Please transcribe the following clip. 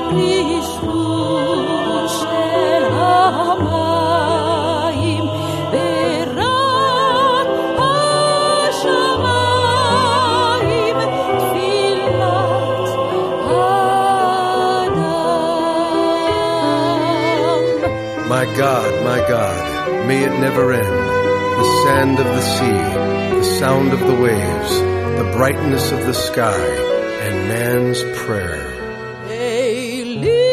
My God, may it never end. The sand of the sea, the sound of the waves, the brightness of the sky, and man's prayer.